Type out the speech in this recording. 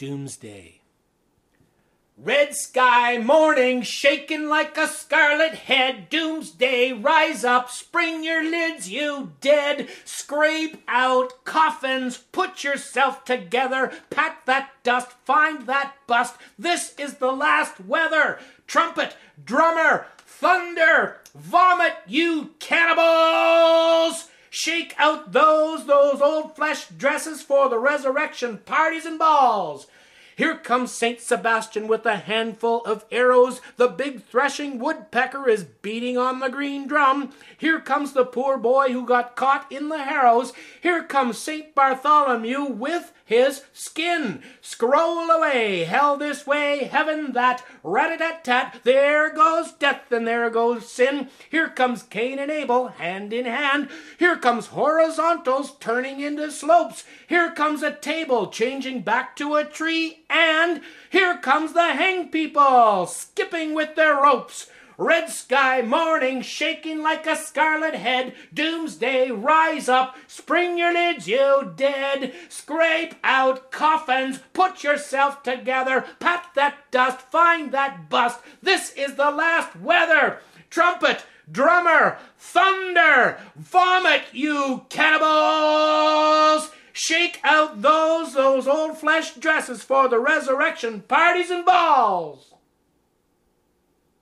doomsday. Red sky morning, shaking like a scarlet head. Doomsday, rise up, spring your lids, you dead. Scrape out coffins, put yourself together. Pat that dust, find that bust. This is the last weather. Trumpet, drummer, thunder, vomit, you cannibals! Shake out those old flesh dresses for the resurrection parties and balls. Here comes Saint Sebastian with a handful of arrows. The big threshing woodpecker is beating on the green drum. Here comes the poor boy who got caught in the harrows. Here comes Saint Bartholomew with his skin. Scroll away, hell this way, heaven that, rat-a-tat-tat. There goes death and there goes sin. Here comes Cain and Abel, hand in hand. Here comes horizontals turning into slopes. Here comes a table changing back to a tree. And here comes the hang people, skipping with their ropes. Red sky morning, shaking like a scarlet head. Doomsday, rise up, spring your lids, you dead. Scrape out coffins, put yourself together. Pat that dust, find that bust. This is the last weather. Trumpet, drummer, thunder, vomit, you cannibals! Shake out those old flesh dresses for the resurrection parties and balls.